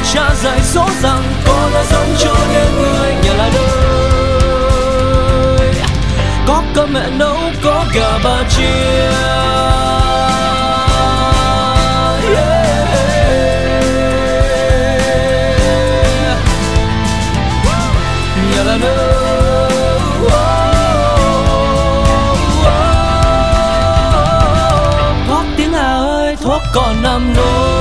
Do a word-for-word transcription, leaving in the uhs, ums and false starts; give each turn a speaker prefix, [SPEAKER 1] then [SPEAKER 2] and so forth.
[SPEAKER 1] cha dạy dỗ rằng con đã sống cho nên người nhà là nơi có cơm mẹ nấu, có gà ba chia. Nhà là nơi có tiếng à ơi thuốc còn nằm nôi.